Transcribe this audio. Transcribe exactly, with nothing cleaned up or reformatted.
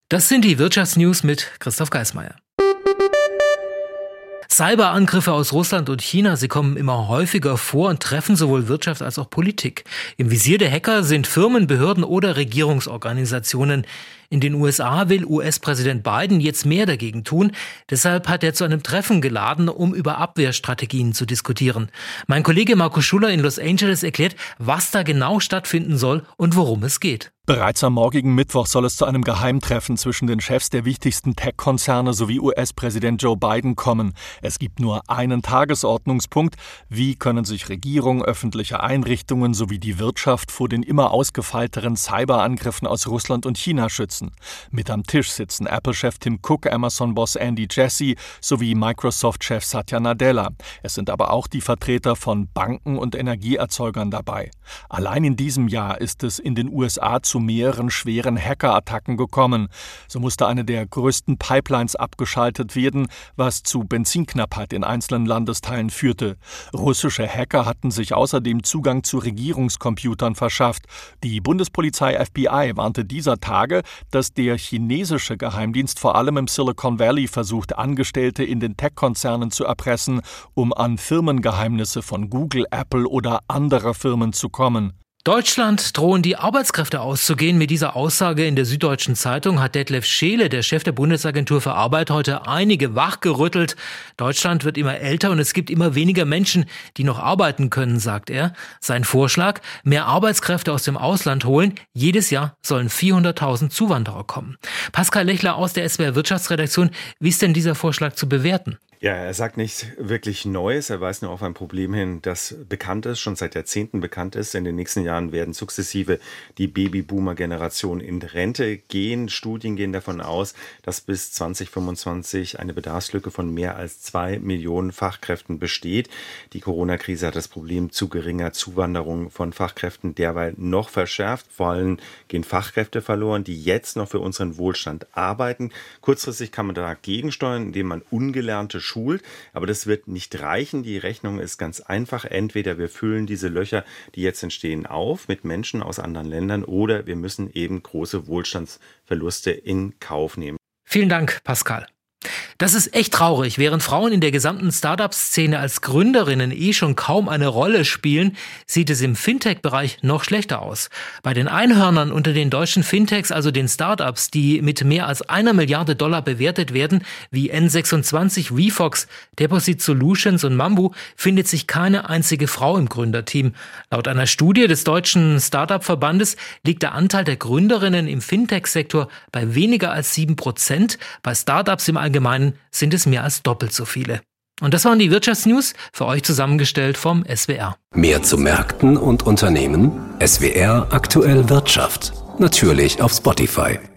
Das sind die Wirtschaftsnews mit Christoph Geismeier. Cyberangriffe aus Russland und China, sie kommen immer häufiger vor und treffen sowohl Wirtschaft als auch Politik. Im Visier der Hacker sind Firmen, Behörden oder Regierungsorganisationen. In den U S A will U S-Präsident Biden jetzt mehr dagegen tun. Deshalb hat er zu einem Treffen geladen, um über Abwehrstrategien zu diskutieren. Mein Kollege Marco Schuler in Los Angeles erklärt, was da genau stattfinden soll und worum es geht. Bereits am morgigen Mittwoch soll es zu einem Geheimtreffen zwischen den Chefs der wichtigsten Tech-Konzerne sowie U S-Präsident Joe Biden kommen. Es gibt nur einen Tagesordnungspunkt. Wie können sich Regierung, öffentliche Einrichtungen sowie die Wirtschaft vor den immer ausgefeilteren Cyberangriffen aus Russland und China schützen? Mit am Tisch sitzen Apple-Chef Tim Cook, Amazon-Boss Andy Jassy sowie Microsoft-Chef Satya Nadella. Es sind aber auch die Vertreter von Banken und Energieerzeugern dabei. Allein in diesem Jahr ist es in den U S A zu mehreren schweren Hackerattacken gekommen. So musste eine der größten Pipelines abgeschaltet werden, was zu Benzinknappheit in einzelnen Landesteilen führte. Russische Hacker hatten sich außerdem Zugang zu Regierungscomputern verschafft. Die Bundespolizei F B I warnte dieser Tage, dass der chinesische Geheimdienst vor allem im Silicon Valley versucht, Angestellte in den Tech-Konzernen zu erpressen, um an Firmengeheimnisse von Google, Apple oder anderer Firmen zu kommen. Deutschland drohen die Arbeitskräfte auszugehen. Mit dieser Aussage in der Süddeutschen Zeitung hat Detlef Scheele, der Chef der Bundesagentur für Arbeit, heute einige wachgerüttelt. Deutschland wird immer älter und es gibt immer weniger Menschen, die noch arbeiten können, sagt er. Sein Vorschlag: mehr Arbeitskräfte aus dem Ausland holen. Jedes Jahr sollen vierhunderttausend Zuwanderer kommen. Pascal Lechler aus der S W R Wirtschaftsredaktion. Wie ist denn dieser Vorschlag zu bewerten? Ja, er sagt nichts wirklich Neues. Er weist nur auf ein Problem hin, das bekannt ist, schon seit Jahrzehnten bekannt ist. In den nächsten Jahren werden sukzessive die Babyboomer-Generation in Rente gehen. Studien gehen davon aus, dass bis zwanzig fünfundzwanzig eine Bedarfslücke von mehr als zwei Millionen Fachkräften besteht. Die Corona-Krise hat das Problem zu geringer Zuwanderung von Fachkräften derweil noch verschärft. Vor allem gehen Fachkräfte verloren, die jetzt noch für unseren Wohlstand arbeiten. Kurzfristig kann man dagegen steuern, indem man ungelernte schult, aber das wird nicht reichen. Die Rechnung ist ganz einfach. Entweder wir füllen diese Löcher, die jetzt entstehen, auf mit Menschen aus anderen Ländern, oder wir müssen eben große Wohlstandsverluste in Kauf nehmen. Vielen Dank, Pascal. Das ist echt traurig. Während Frauen in der gesamten Start-up-Szene als Gründerinnen eh schon kaum eine Rolle spielen, sieht es im Fintech-Bereich noch schlechter aus. Bei den Einhörnern unter den deutschen Fintechs, also den Start-ups, die mit mehr als einer Milliarde Dollar bewertet werden, wie N sechsundzwanzig, Refox, Deposit Solutions und Mambu, findet sich keine einzige Frau im Gründerteam. Laut einer Studie des Deutschen Start-up-Verbandes liegt der Anteil der Gründerinnen im Fintech-Sektor bei weniger als sieben Prozent. Bei Start-ups im Allgemeinen sind es mehr als doppelt so viele. Und das waren die Wirtschaftsnews, für euch zusammengestellt vom S W R. Mehr zu Märkten und Unternehmen? S W R Aktuell Wirtschaft. Natürlich auf Spotify.